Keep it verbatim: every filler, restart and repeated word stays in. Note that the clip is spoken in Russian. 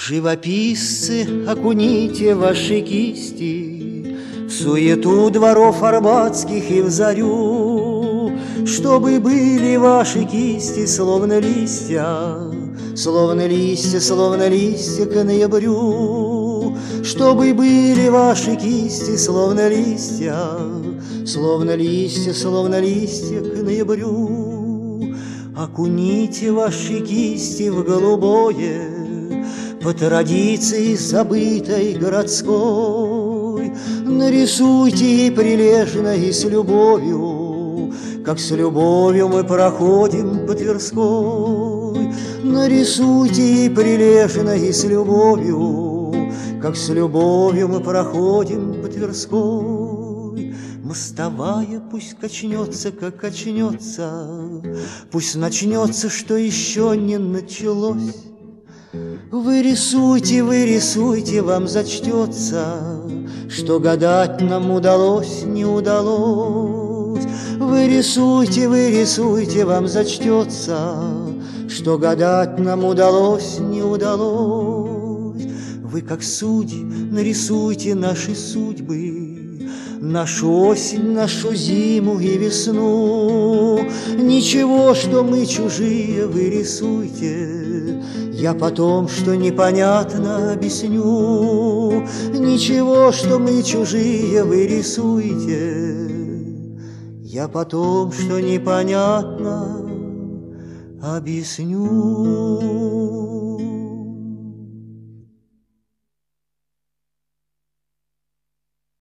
Живописцы, окуните ваши кисти в суету дворов арбатских и в зарю, чтобы были ваши кисти словно листья, словно листья, словно листья к ноябрю, чтобы были ваши кисти словно листья, словно листья, словно листья к ноябрю. Окуните ваши кисти в голубое, по традиции забытой городской, нарисуйте и прилежно, и с любовью, как с любовью мы проходим по Тверской. Нарисуйте и прилежно, и с любовью, как с любовью мы проходим по Тверской. Мостовая пусть качнется, как качнется, пусть начнется, что еще не началось. Вы рисуйте, вы рисуйте, вам зачтется, что гадать нам удалось, не удалось. Вы рисуйте, вы рисуйте, вам зачтется, что гадать нам удалось, не удалось. Вы, как судьи, нарисуйте наши судьбы, нашу осень, нашу зиму и весну. Ничего, что мы чужие, вы рисуйте, я потом, что непонятно, объясню. Ничего, что мы чужие, вы рисуйте, я потом, что непонятно, объясню.